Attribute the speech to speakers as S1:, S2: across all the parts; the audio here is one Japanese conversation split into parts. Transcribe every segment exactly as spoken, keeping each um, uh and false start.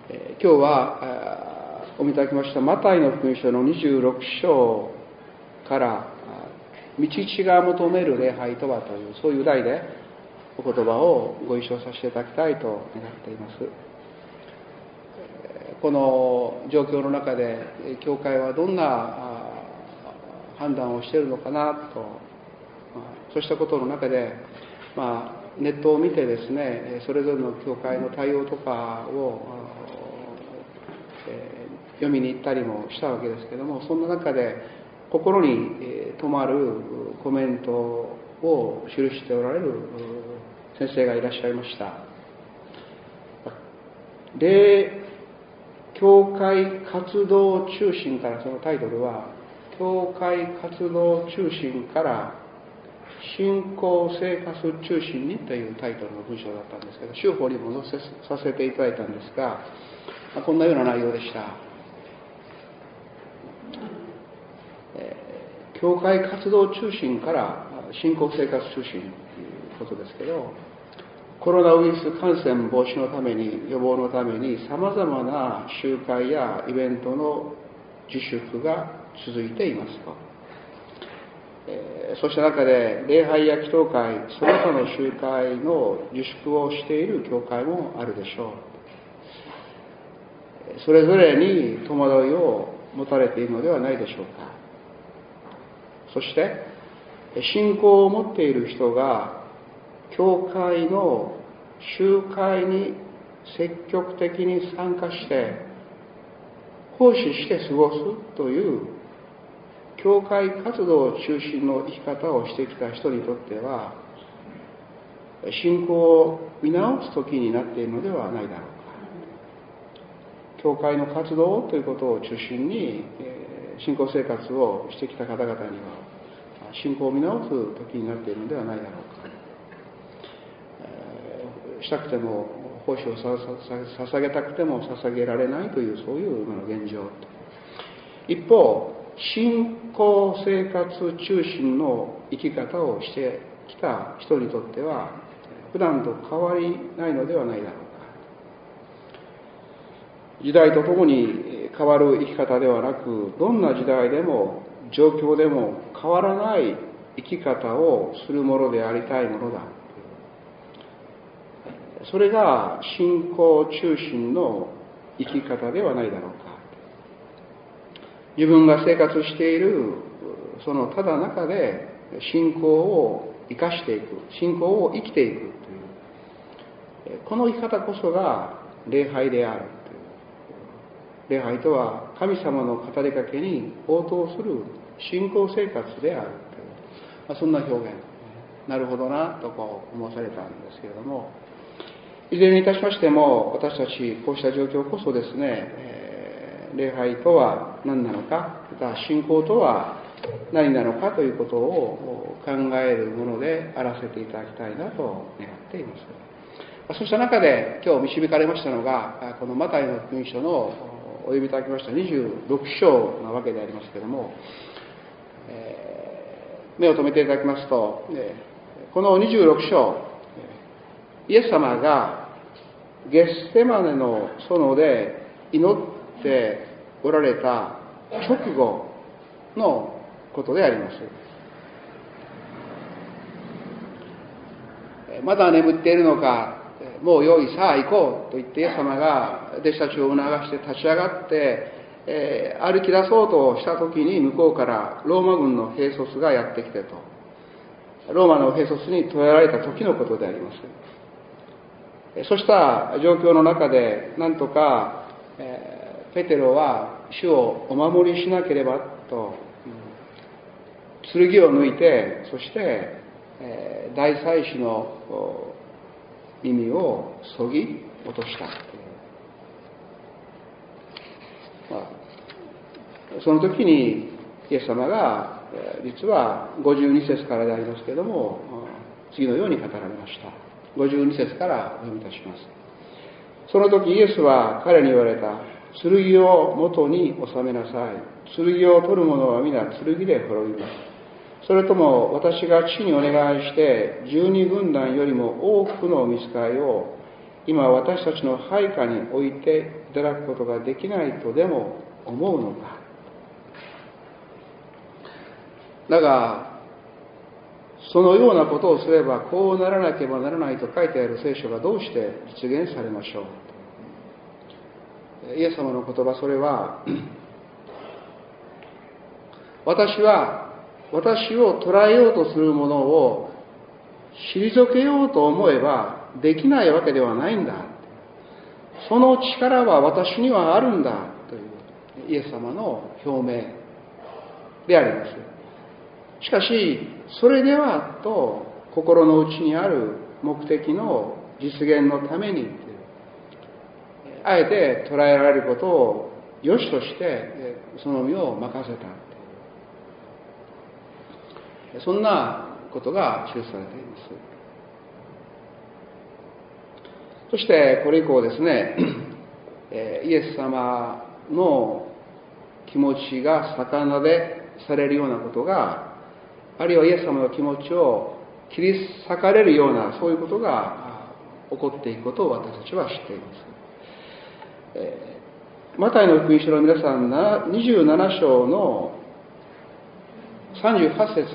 S1: 今日はお見いただきましたマタイの福音書のにじゅうろく章から道地が求める礼拝とはという、そういう題でお言葉をご一緒させていただきたいと願っています。この状況の中で教会はどんな判断をしているのかなと、そうしたことの中で、まあ、ネットを見てですね、それぞれの教会の対応とかを読みに行ったりもしたわけですけども、そんな中で心に留まるコメントを記しておられる先生がいらっしゃいました。霊教会活動中心から、そのタイトルは教会活動中心から信仰生活中心にというタイトルの文章だったんですけど、週報にも載せさせていただいたんですが、こんなような内容でした。教会活動中心から信仰生活中心ということですけど、コロナウイルス感染防止のために、予防のためにさまざまな集会やイベントの自粛が続いていますと、えー、そうした中で礼拝や祈祷会、その他の集会の自粛をしている教会もあるでしょう。それぞれに戸惑いを持たれているのではないでしょうか。そして信仰を持っている人が教会の集会に積極的に参加して奉仕して過ごすという教会活動中心の生き方をしてきた人にとっては、信仰を見直す時になっているのではないだろうか。教会の活動ということを中心に信仰生活をしてきた方々には、信仰を見直す時になっているのではないだろうか。したくても奉仕を捧げたくても捧げられないという、そういう今の現状。一方、信仰生活中心の生き方をしてきた人にとっては、普段と変わりないのではないだろうか。時代とともに変わる生き方ではなく、どんな時代でも状況でも変わらない生き方をするものでありたいものだ。それが信仰中心の生き方ではないだろうか。自分が生活しているそのただ中で信仰を生かしていく、信仰を生きていくという、この生き方こそが礼拝であるという。礼拝とは神様の語りかけに応答する信仰生活であるという、まあ、そんな表現。なるほどなとこう思わされたんですけれども、いずれにいたしましても、私たちこうした状況こそですね、えー、礼拝とは何なのか、また信仰とは何なのかということを考えるものであらせていただきたいなと願っています。そうした中で今日導かれましたのが、このマタイの福音書のお読みいただきましたにじゅうろく章なわけでありますけれども、えー、目を留めていただきますと、このにじゅうろく章、イエス様がゲッセマネの園で祈っておられた直後のことであります。まだ眠っているのか、もうよい、さあ行こうと言ってイエス様が弟子たちを促して立ち上がって、えー、歩き出そうとした時に、向こうからローマ軍の兵卒がやってきてと、ローマの兵卒に捕らえられた時のことであります。そうした状況の中で、なんとか、えー、ペテロは主をお守りしなければと、うん、剣を抜いて、そして、えー、大祭司の耳をそぎ落とした。まあ、その時にイエス様が、実はごじゅうに節からでありますけれども、次のように語られました。ごじゅうに節からお読みいたします。その時イエスは彼に言われた。剣を元に収めなさい。剣を取る者は皆剣で滅びます。それとも私が父にお願いして十二軍団よりも多くの御使いを今私たちの配下に置いていただくことができないとでも思うのか。だがそのようなことをすればこうならなければならないと書いてある聖書がどうして実現されましょう。イエス様の言葉、それは私は私を捉えようとするものを退けようと思えばできないわけではないんだ。その力は私にはあるんだというイエス様の表明であります。しかしそれではと心の内にある目的の実現のためにあえて捉えられることを良しとしてその身を任せた、そんなことが記されています。そしてこれ以降ですね、イエス様の気持ちが魚でされるようなことが、あるいはイエス様の気持ちを切り裂かれるようなそういうことが起こっていくことを私たちは知っています。えー、マタイの福音書の皆さんにじゅうなな章のさんじゅうはち節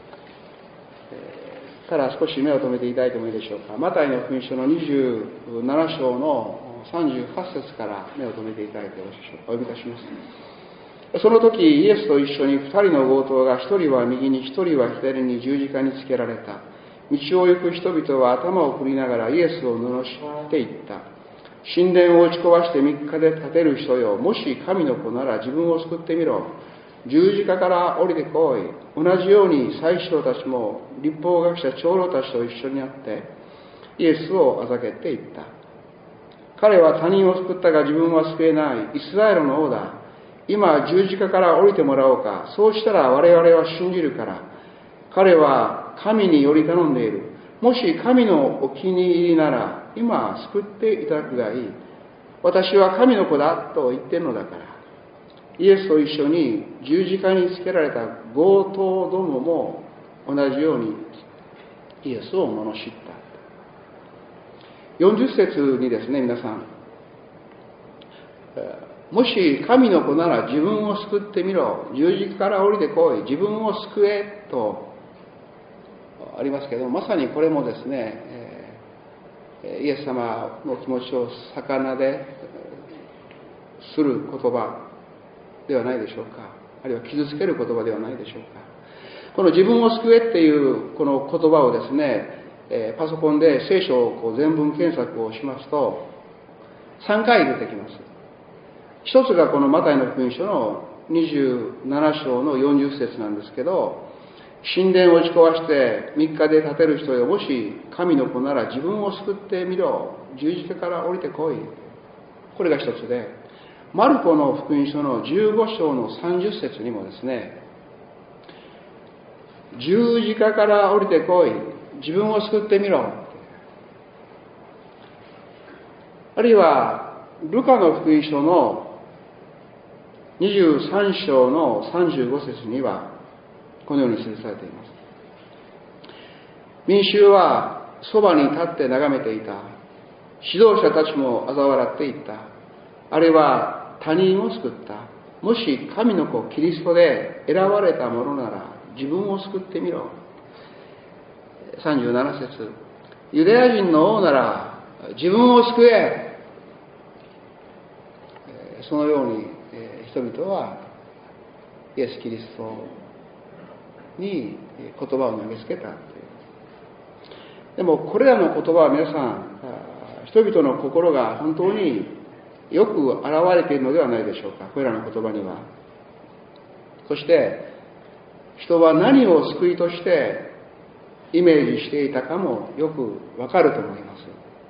S1: から少し目を留めていただいてもいいでしょうか。マタイの福音書のにじゅうなな章のさんじゅうはち節から目を留めていただいてよろしいでしょうか。お読みいたします。その時イエスと一緒に二人の強盗が、一人は右に一人は左に十字架につけられた。道を行く人々は頭を振りながらイエスを罵っていった。神殿を打ち壊して三日で建てる人よ、もし神の子なら自分を救ってみろ。十字架から降りてこい。同じように祭司長たちも律法学者長老たちと一緒になってイエスをあざけていった。彼は他人を救ったが自分は救えない。イスラエルの王だ。今十字架から降りてもらおうか。そうしたら我々は信じるから。彼は神により頼んでいる。もし神のお気に入りなら今救っていただくがいい。私は神の子だと言っているのだから。イエスと一緒に十字架につけられた強盗どもも同じようにイエスを罵った。よんじゅっ節にですね、皆さん、もし神の子なら自分を救ってみろ、十字架から降りてこい、自分を救えとありますけど、まさにこれもですね、イエス様の気持ちを魚でする言葉ではないでしょうか。あるいは傷つける言葉ではないでしょうか。この自分を救えっていうこの言葉をですね、パソコンで聖書をこう全文検索をしますとさんかい出てきます。一つがこのマタイの福音書のにじゅうなな章のよんじゅっ節なんですけど、神殿を打ち壊してみっかで建てる人よ、もし神の子なら自分を救ってみろ、十字架から降りてこい。これが一つで、マルコの福音書のじゅうご章のさんじゅっ節にもですね、十字架から降りてこい、自分を救ってみろ。あるいはルカの福音書のにじゅうさん章のさんじゅうご節にはこのように記されています。民衆はそばに立って眺めていた。指導者たちも嘲笑っていった。あれは他人を救った。もし神の子キリストで選ばれたものなら自分を救ってみろ。さんじゅうなな節、ユダヤ人の王なら自分を救え。そのように人々はイエス・キリストに言葉を投げつけたという。でもこれらの言葉は皆さん、人々の心が本当によく現れているのではないでしょうか。これらの言葉には。そして人は何を救いとしてイメージしていたかもよくわかると思います。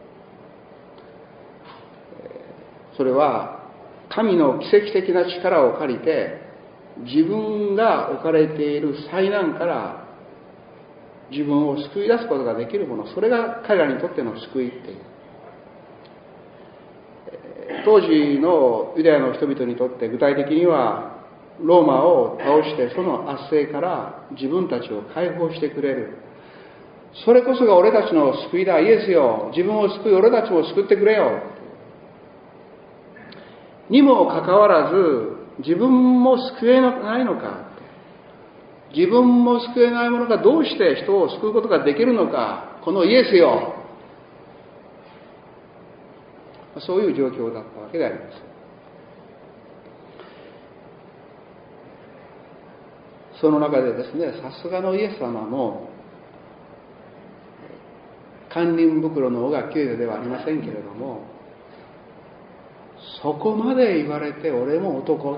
S1: それは神の奇跡的な力を借りて自分が置かれている災難から自分を救い出すことができるもの、それが彼らにとっての救いっていう。当時のユダヤの人々にとって具体的にはローマを倒してその圧政から自分たちを解放してくれるそれこそが俺たちの救いだ。イエスよ、自分を救い、俺たちを救ってくれよ。にもかかわらず、自分も救えないのか。自分も救えないものがどうして人を救うことができるのか。このイエスよ。そういう状況だったわけであります。その中でですね、さすがのイエス様も、堪忍袋の緒が切れではありませんけれども、そこまで言われて俺も男、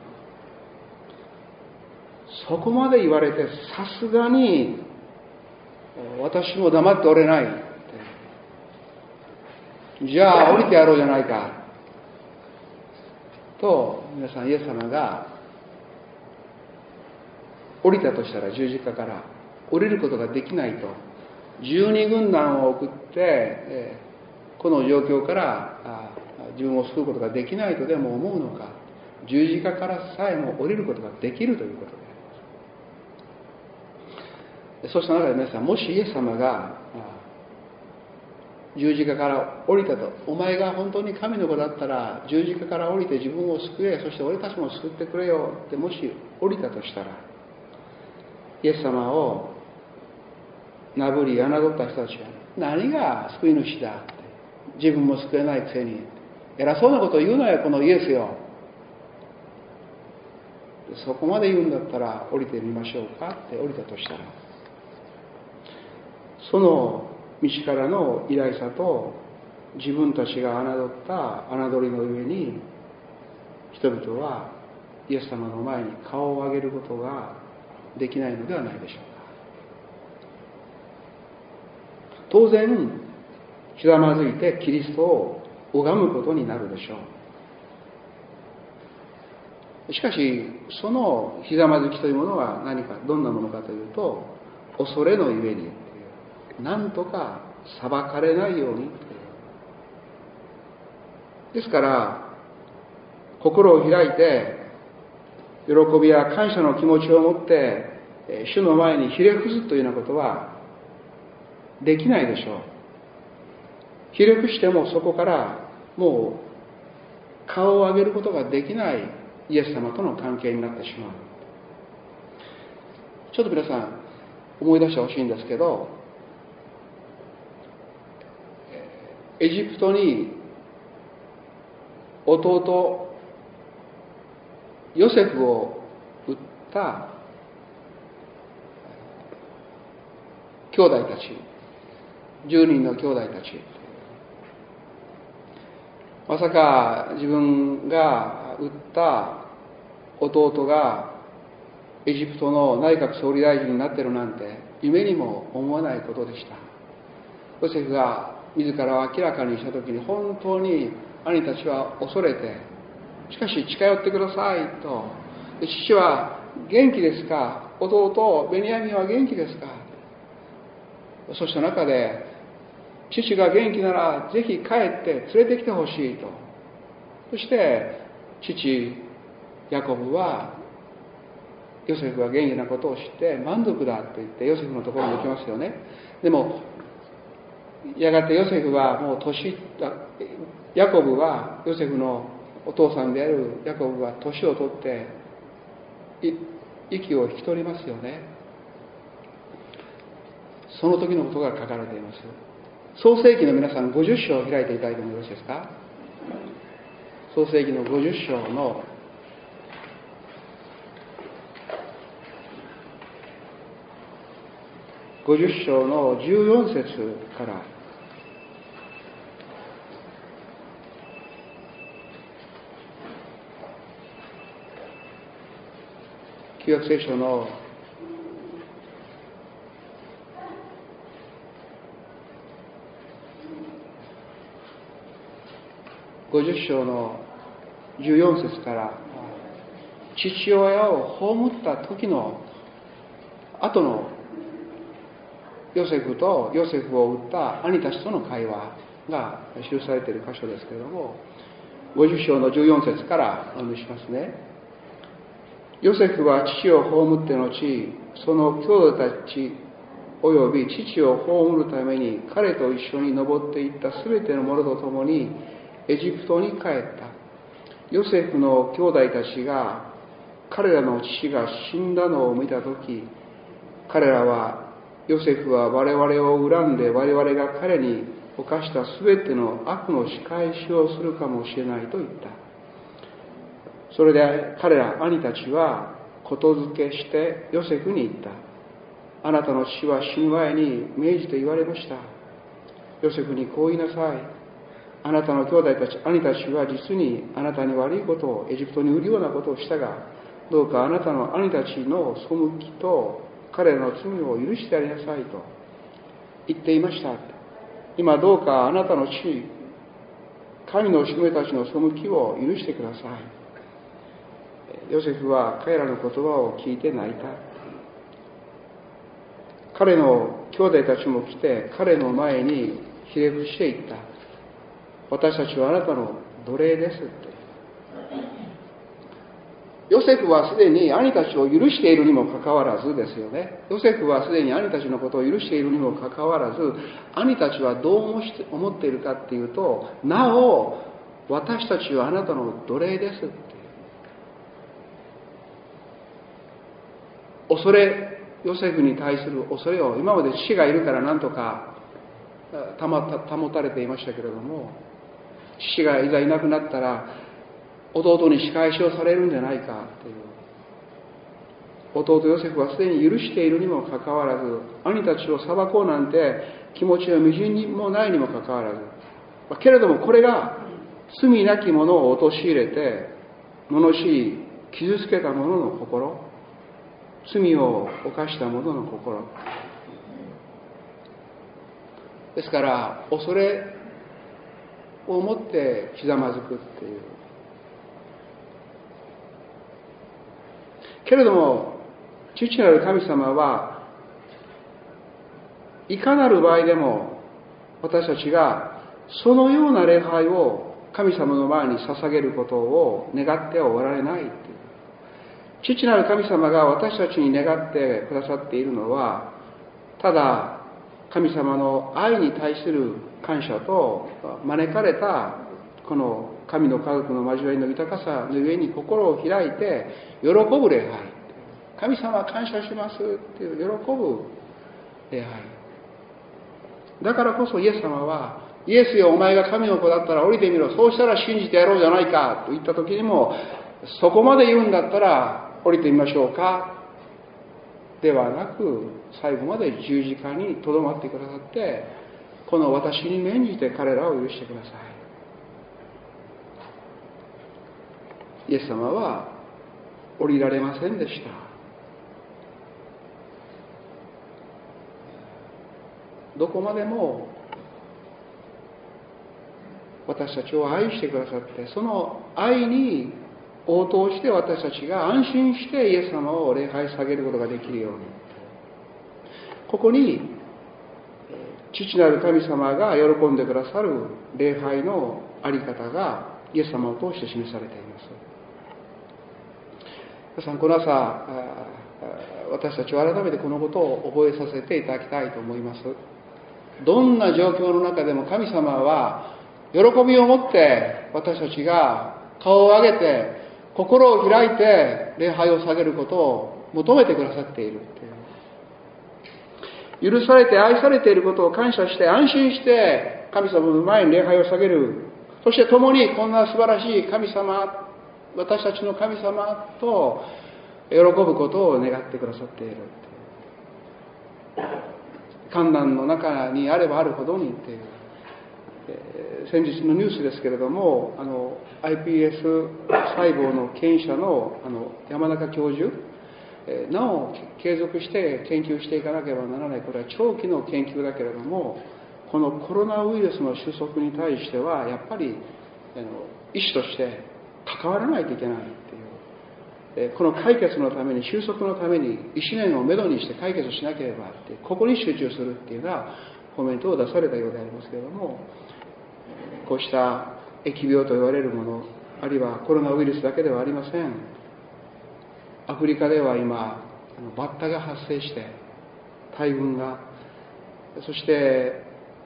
S1: そこまで言われてさすがに私も黙っておれない。じゃあ降りてやろうじゃないかと、皆さんイエス様が降りたとしたら、十字架から降りることができないと、十二軍団を送ってこの状況から自分を救うことができないとでも思うのか。十字架からさえも降りることができるということであります。そうした中で皆さん、もしイエス様が十字架から降りたと、お前が本当に神の子だったら十字架から降りて自分を救え、そして俺たちも救ってくれよってもし降りたとしたら、イエス様をなぶり侮った人たちは、何が救い主だって、自分も救えないくせに偉そうなことを言うなよこのイエスよ、そこまで言うんだったら降りてみましょうかって降りたとしたら、その道からの偉大さと自分たちが侮った侮りの上に、人々はイエス様の前に顔を上げることができないのではないでしょうか。当然ひざまずいてキリストを拝むことになるでしょう。しかしそのひざまずきというものは何か、どんなものかというと、恐れのゆえになんとか裁かれないように。ですから心を開いて喜びや感謝の気持ちを持って主の前にひれ伏すというようなことはできないでしょう。ひれ伏してもそこからもう顔を上げることができないイエス様との関係になってしまう。ちょっと皆さん思い出してほしいんですけど、エジプトに弟ヨセフを売った兄弟たち、じゅうにんの兄弟たち、まさか自分が売った弟がエジプトの内閣総理大臣になってるなんて夢にも思わないことでした。ヨセフが自らを明らかにしたときに、本当に兄たちは恐れて、しかし近寄ってくださいと、父は元気ですか、弟ベニヤミンは元気ですか。そうした中で、父が元気ならぜひ帰って連れてきてほしいと。そして父ヤコブはヨセフが元気なことを知って満足だと言ってヨセフのところに行きますよね。でもやがてヨセフはもう年ヤコブはヨセフのお父さんであるヤコブは年を取って息を引き取りますよね。その時のことが書かれています。創世記の皆さんごじゅっ章を開いていただいてもよろしいですか。創世記のごじゅっ章のごじゅっ章のじゅうよん節から旧約聖書のごじゅっ章のじゅうよん節から、父親を葬った時の後のヨセフとヨセフを売った兄たちとの会話が記されている箇所ですけれども、ごじゅっ章のじゅうよん節からお読みしますね。ヨセフは父を葬って後、その兄弟たちおよび父を葬るために彼と一緒に登っていったすべての者と共にエジプトに帰った。ヨセフの兄弟たちが彼らの父が死んだのを見たとき、彼らはヨセフは我々を恨んで我々が彼に犯したすべての悪の仕返しをするかもしれないと言った。それで彼ら兄たちはことづけしてヨセフに言った。あなたの父は死ぬ前に命じて言われました。ヨセフにこう言いなさい。あなたの兄弟たち、兄たちは実にあなたに悪いことを、エジプトに売るようなことをしたが、どうかあなたの兄たちの背きと彼らの罪を許してやりなさいと言っていました。今どうかあなたの父、神のしもべたちの背きを許してください。ヨセフは彼らの言葉を聞いて泣いた。彼の兄弟たちも来て彼の前にひれ伏していった。私たちはあなたの奴隷ですって。ヨセフはすでに兄たちを許しているにもかかわらずですよね。ヨセフはすでに兄たちのことを許しているにもかかわらず、兄たちはどう思っているかっていうと、なお私たちはあなたの奴隷ですって。恐れ、ヨセフに対する恐れを、今まで父がいるからなんとか保たれていましたけれども、父がいざいなくなったら弟に仕返しをされるんじゃないかという。弟ヨセフはすでに許しているにもかかわらず、兄たちを裁こうなんて気持ちはみじんにもないにもかかわらず、けれどもこれが罪なき者を陥れて罵り傷つけた者の心、罪を犯した者の心ですから、恐れを持ってひざまずくっていう。けれども父なる神様はいかなる場合でも私たちがそのような礼拝を神様の前に捧げることを願ってはおられないっていう。父なる神様が私たちに願ってくださっているのは、ただ神様の愛に対する感謝と招かれたこの神の家族の交わりの豊かさのゆえに心を開いて喜ぶ礼拝、神様感謝しますっていう喜ぶ礼拝だからこそ、イエス様はイエスよお前が神の子だったら降りてみろ、そうしたら信じてやろうじゃないかと言った時にも、そこまで言うんだったら降りてみましょうかではなく、最後まで十字架にとどまってくださって、この私に免じて彼らを許してください。イエス様は降りられませんでした。どこまでも私たちを愛してくださって、その愛に応答して私たちが安心してイエス様を礼拝下げることができるように、ここに父なる神様が喜んでくださる礼拝のあり方がイエス様を通して示されています。皆さん、この朝私たちは改めてこのことを覚えさせていただきたいと思います。どんな状況の中でも神様は喜びを持って私たちが顔を上げて心を開いて礼拝を捧げることを求めてくださっているという、許されて愛されていることを感謝して安心して神様の前に礼拝を捧げる、そして共にこんな素晴らしい神様、私たちの神様と喜ぶことを願ってくださっている。困難の中にあればあるほどにっていう、えー、先日のニュースですけれども、あの アイピーエス 細胞の権威者の、あの山中教授、えー、なお継続して研究していかなければならない。これは長期の研究だけれども、このコロナウイルスの収束に対してはやっぱりあの医師として関わらないといけないっていう、この解決のために、収束のためにいちねんをめどにして解決しなければって、ここに集中するっていうようなコメントを出されたようでありますけれども、こうした疫病と言われるもの、あるいはコロナウイルスだけではありません。アフリカでは今バッタが発生して大群がそして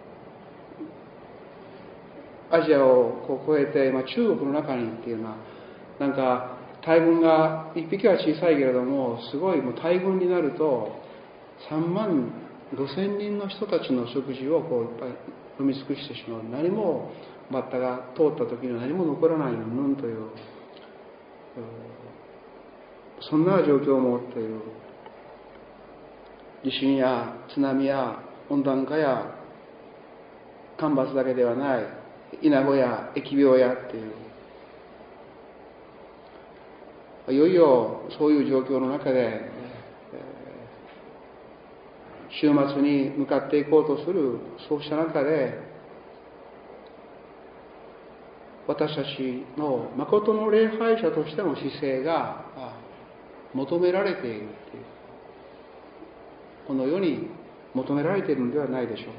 S1: アジアをこう越えて、まあ、中国の中にっていうのはなんか大軍が一匹は小さいけれどもすごいもう大軍になるとさんまんごせんにんの人たちの食事をこういっぱい飲み尽くしてしまう。何もバッタが通った時には何も残らないうんぬんというそんな状況を持っている。地震や津波や温暖化や干ばつだけではないイナゴや疫病やっていういよいよそういう状況の中で終末に向かっていこうとするそうした中で私たちの誠の礼拝者としての姿勢が求められているというこの世に求められているのではないでしょうか。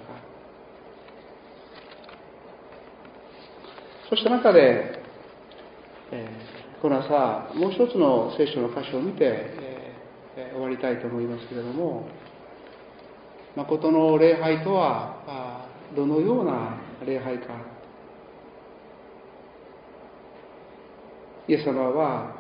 S1: そうした中で、えー、この朝もう一つの聖書の箇所を見て、えー、終わりたいと思いますけれども、誠の礼拝とはどのような礼拝か。イエス様は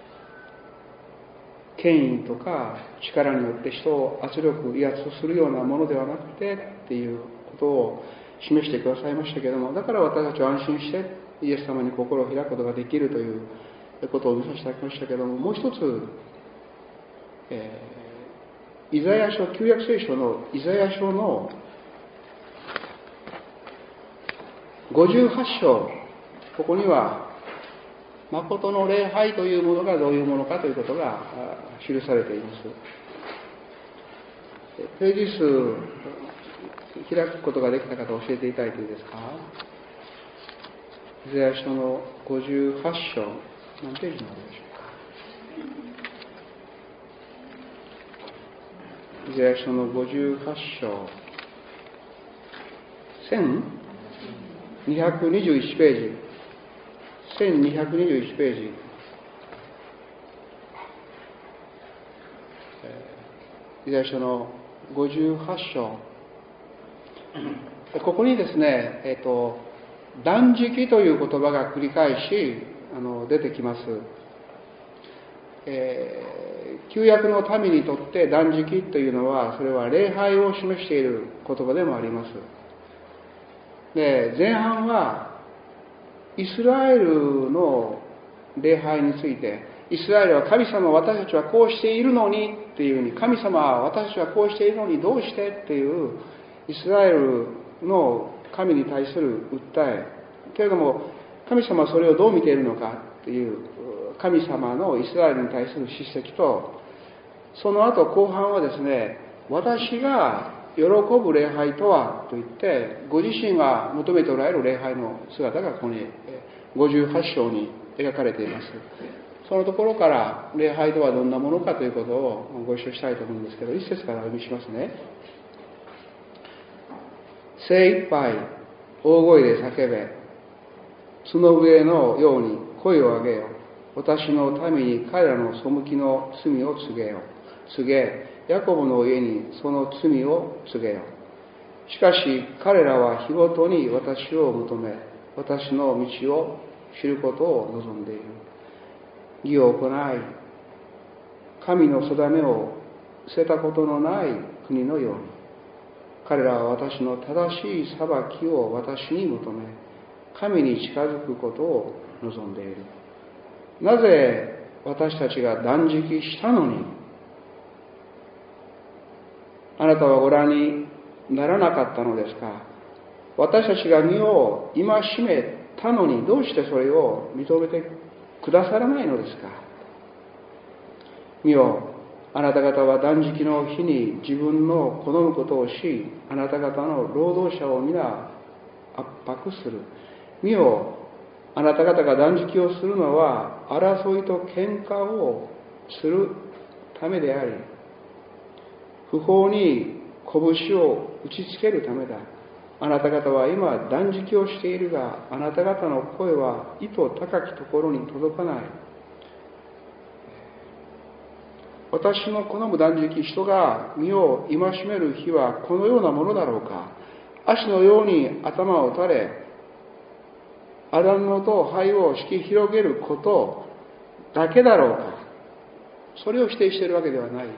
S1: 権威とか力によって人を圧力威圧するようなものではなくてっていうことを示してくださいましたけれども、だから私たちは安心してイエス様に心を開くことができるということを見させていただきましたけれども、もう一つ、えー、イザヤ書旧約聖書のイザヤ書のごじゅうはち章、ここには誠の礼拝というものがどういうものかということが記されています。ページ数開くことができた方教えていただいていいですか。イザヤ書のごじゅうはち章、何ページまででしょうか。イザヤ書のごじゅうはち章せんにひゃくにじゅういちページせんにひゃくにじゅういちページ、イザヤ書のごじゅうはち章、ここにですね、えっと、断食という言葉が繰り返しあの出てきます。えー、旧約の民にとって断食というのは、それは礼拝を示している言葉でもあります。で、前半はイスラエルの礼拝について、イスラエルは神様私たちはこうしているのにっていうふうに、神様は私たちはこうしているのにどうしてっていうイスラエルの神に対する訴え、けれども神様はそれをどう見ているのかっていう神様のイスラエルに対する叱責と、その後後半はですね、私が喜ぶ礼拝とはと言ってご自身が求めておられる礼拝の姿がここにごじゅうはち章に描かれています。そのところから礼拝とはどんなものかということをご一緒したいと思うんですけど、一節からお読みしますね。精一杯大声で叫べ、角笛のように声を上げよ。私の民に彼らの背きの罪を告げよ。告げ、ヤコブの家にその罪を告げよ。しかし彼らは日ごとに私を求め、私の道を知ることを望んでいる。義を行い、神の定めを捨てたことのない国のように、彼らは私の正しい裁きを私に求め、神に近づくことを望んでいる。なぜ私たちが断食したのに、あなたはご覧にならなかったのですか。私たちが身を戒めたのに、どうしてそれを認めてくださらないのですか。見よ、あなた方は断食の日に自分の好むことをし、あなた方の労働者を皆圧迫する。見よ、あなた方が断食をするのは争いと喧嘩をするためであり、不法に拳を打ちつけるためだ。あなた方は今断食をしているが、あなた方の声は糸高きところに届かない。 私の好む断食、人が身を戒める日はこのようなものだろうか。足のように頭を垂れ、アダンのと灰を引き広げることだけだろうか。それを否定しているわけではない。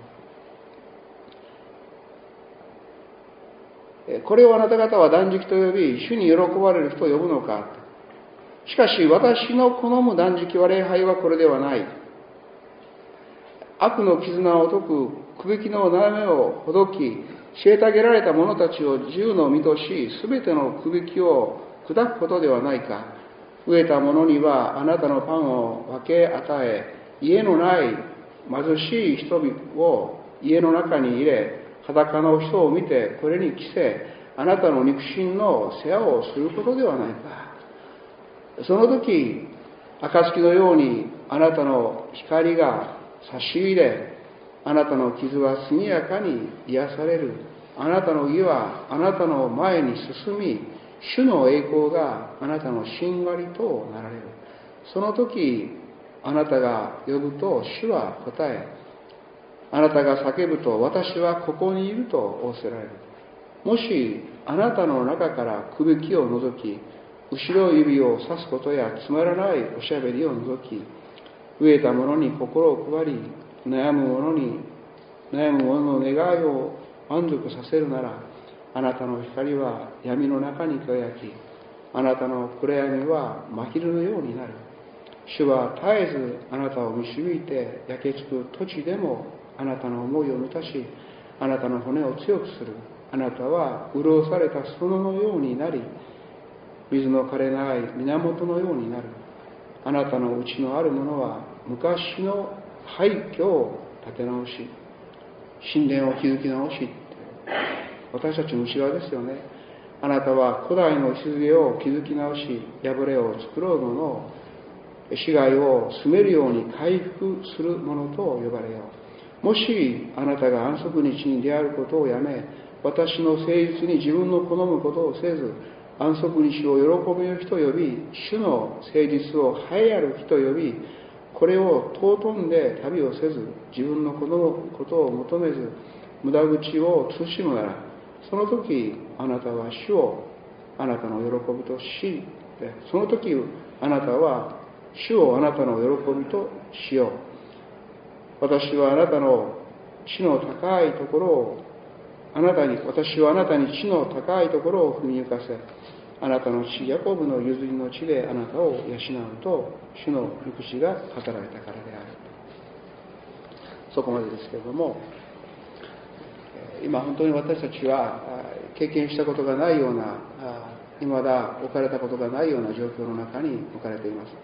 S1: これをあなた方は断食と呼び、主に喜ばれる日と呼ぶのか。しかし私の好む断食は礼拝はこれではない。悪の絆を解く、くびきの斜めをほどき、虐げられた者たちを自由の身とし、すべてのくびきを砕くことではないか。飢えた者にはあなたのパンを分け与え、家のない貧しい人々を家の中に入れ、裸の人を見てこれに着せ、あなたの肉親の世話をすることではないか。その時、暁のようにあなたの光が差し入れ、あなたの傷は速やかに癒される。あなたの義はあなたの前に進み、主の栄光があなたのしんがりとなられる。その時、あなたが呼ぶと主は答え、あなたが叫ぶと私はここにいると仰せられる。もしあなたの中からくびきを除き、後ろ指を指すことやつまらないおしゃべりを除き、飢えた者に心を配り、悩む者に悩む者の願いを満足させるなら、あなたの光は闇の中に輝き、あなたの暗闇は真昼のようになる。主は絶えずあなたを導いて、焼けつく土地でもあなたの思いを満たし、あなたの骨を強くする。あなたは潤された園のようになり、水の枯れない源のようになる。あなたのうちのあるものは昔の廃墟を建て直し、神殿を築き直し、私たちの内側ですよね。あなたは古代の礎を築き直し、破れを作ろうもの、死骸を住めるように回復するものと呼ばれよう。もしあなたが安息日に出会うことをやめ、私の誠実に自分の好むことをせず、安息日を喜びの日と呼び、主の誠実を栄えある日と呼び、これを尊んで旅をせず、自分の好むことを求めず、無駄口を慎むなら、その時あなたは主をあなたの喜びとし、その時あなたは主をあなたの喜びとしよう。私はあなたの地の高いところをあなたに、私はあなたに地の高いところを踏み抜かせ、あなたの地ヤコブの譲りの地であなたを養うと、主の福祉が語られたからである。そこまでですけれども、今本当に私たちは経験したことがないような、未だ置かれたことがないような状況の中に置かれています。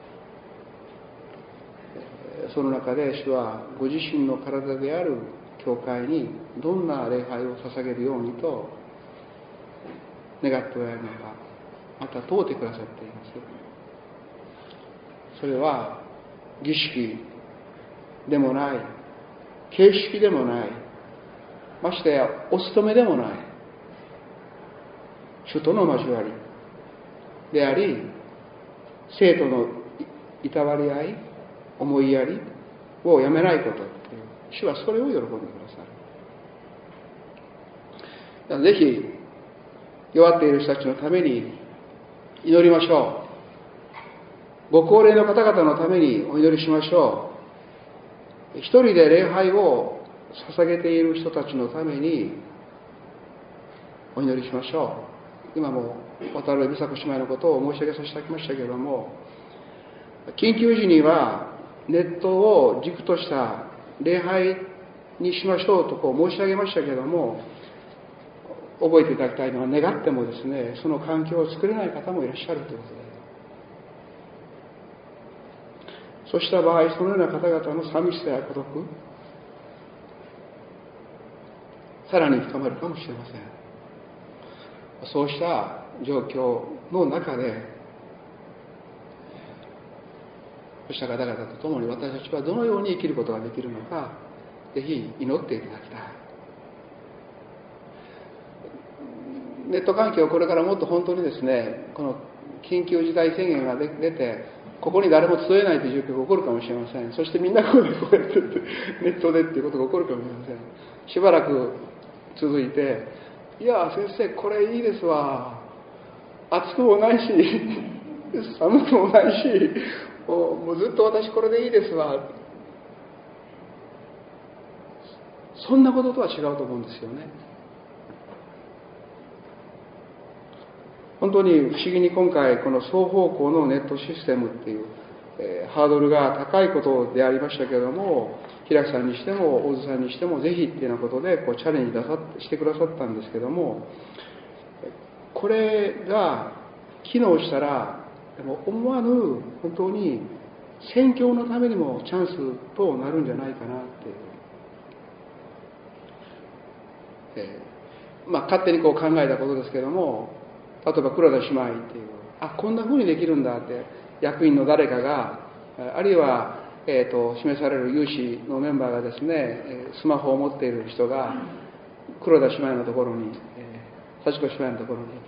S1: その中で主はご自身の体である教会にどんな礼拝を捧げるようにと願っておられるのか、また問うてくださっています。それは儀式でもない、形式でもない、ましてやお勤めでもない、主との交わりであり、生徒のいたわり合い、思いやりをやめないこと、主はそれを喜んでくださる。ぜひ弱っている人たちのために祈りましょう。ご高齢の方々のためにお祈りしましょう。一人で礼拝を捧げている人たちのためにお祈りしましょう。今も渡辺美佐子姉妹のことを申し上げさせていただきましたけれども、緊急時にはネットを軸とした礼拝にしましょうとこう申し上げましたけれども、覚えていただきたいのは、願ってもですね、その環境を作れない方もいらっしゃるということで、そうした場合、そのような方々の寂しさや孤独、さらに深まるかもしれません。そうした状況の中で、そうした方々と共に私たちはどのように生きることができるのか、ぜひ祈っていただきたい。ネット環境、これからもっと本当にですね、この緊急事態宣言が出て、 ここに誰も集えないという状況が起こるかもしれません。そしてみんなここでこうやってネットでっていうことが起こるかもしれません。しばらく続いて、いや先生これいいですわ、暑くもないし寒くもないし、もう、もうずっと私これでいいですわ。そんなこととは違うと思うんですよね。本当に不思議に今回この双方向のネットシステムっていう、えー、ハードルが高いことでありましたけれども、平木さんにしても大津さんにしてもぜひっていうようなことでこうチャレンジなさしてくださったんですけども、これが機能したらでも思わぬ本当に宣教のためにもチャンスとなるんじゃないかなっていう、えー、まあ勝手にこう考えたことですけども、例えば黒田姉妹っていう、あ、こんな風にできるんだって役員の誰かが、あるいは、えー、と示される有志のメンバーがですね、スマホを持っている人が黒田姉妹のところに、えー、幸子姉妹のところに行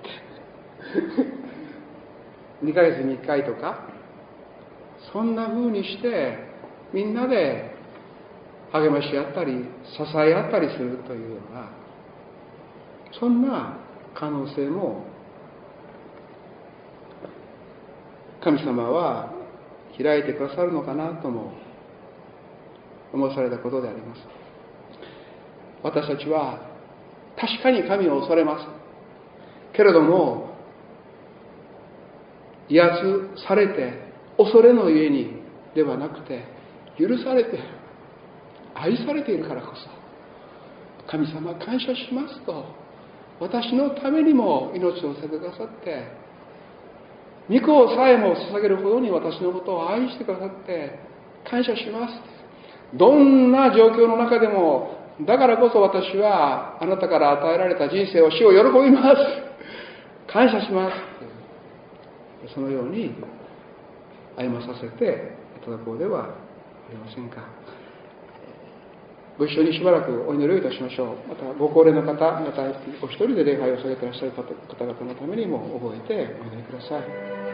S1: ってにかげつにいっかいとか、そんな風にしてみんなで励まし合ったり支え合ったりするというような、そんな可能性も神様は開いてくださるのかなとも思わされたことであります。私たちは確かに神を恐れますけれども、威圧されて恐れのゆえにではなくて、許されて愛されているからこそ、神様感謝しますと、私のためにも命を捨ててくださって、御子さえも捧げるほどに私のことを愛してくださって感謝します。どんな状況の中でも、だからこそ私はあなたから与えられた人生を主を喜びます、感謝します、そのように歩まさせていただこうではありませんか。ご一緒にしばらくお祈りをいたしましょう。またご高齢の方、またお一人で礼拝をされていらっしゃる方々のためにも覚えてお祈りください。